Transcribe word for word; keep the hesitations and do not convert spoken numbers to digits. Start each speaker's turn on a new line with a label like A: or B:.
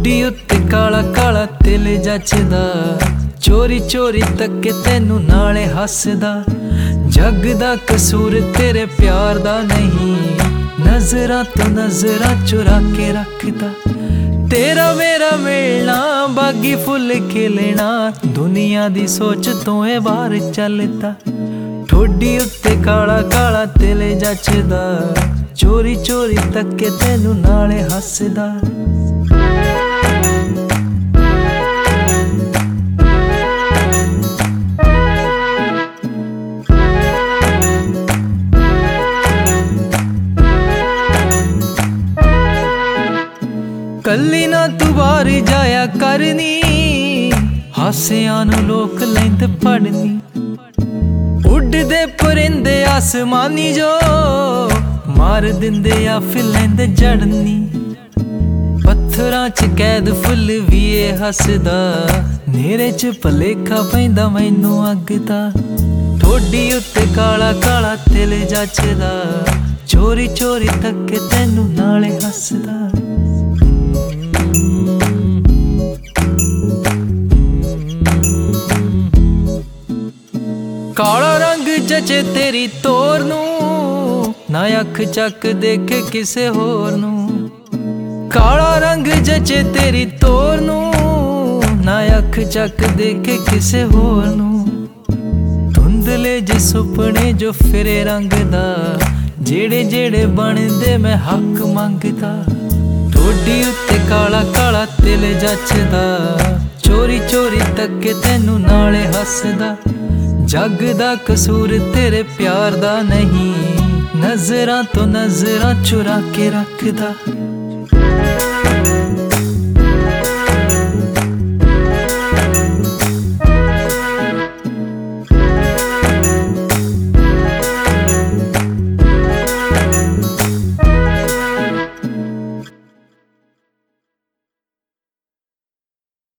A: ठोडी उत्ते काला काला तिल जचदा, चोरी चोरी तके तैनू नाले हसदा। जग दा कसूर तेरे प्यार दा नहीं, नजरां तो नजरां चुरा के रखदा। तेरा मेरा मिलना बागी फुल खिलना, दुनिया दी सोच तो ए बाहर चलदा। ठोडी उत्ते काला काला तिल जचदा, चोरी चोरी तके तैनू नाले हसदा। कल्ली ना तू बाहर जाया करनी, हासियां नू लोक लैंदे पढ़नी। उड़दे परिंदे आसमानी जो मार दिंदे या फिर लैंदे जड़नी। पत्थरां च कैद फुल भी ए हसदा, नेरे च भलेखा पैंदा मैनू अग दा। ठोडी उत्ते काला काला तिल जचदा, चोरी चोरी तके तैनू नाले हसदा। काला रंग जचे तेरी तोर नू, ना अख चक देखे किसे होर नू। काला रंग जचे तेरी तोर नू, ना अख चक देखे किसे होर नू। धुंधले जे सुपने जो फिरे रंग दा, जेड़े जेड़े बनदे मैं हक मंगदा। ठोडी उत्ते काला काला तिल जचदा, चोरी चोरी तके तैनू नाले हसदा। जग दा कसूर तेरे प्यार दा नहीं, नजरां तो नजरां चुरा के रखदा।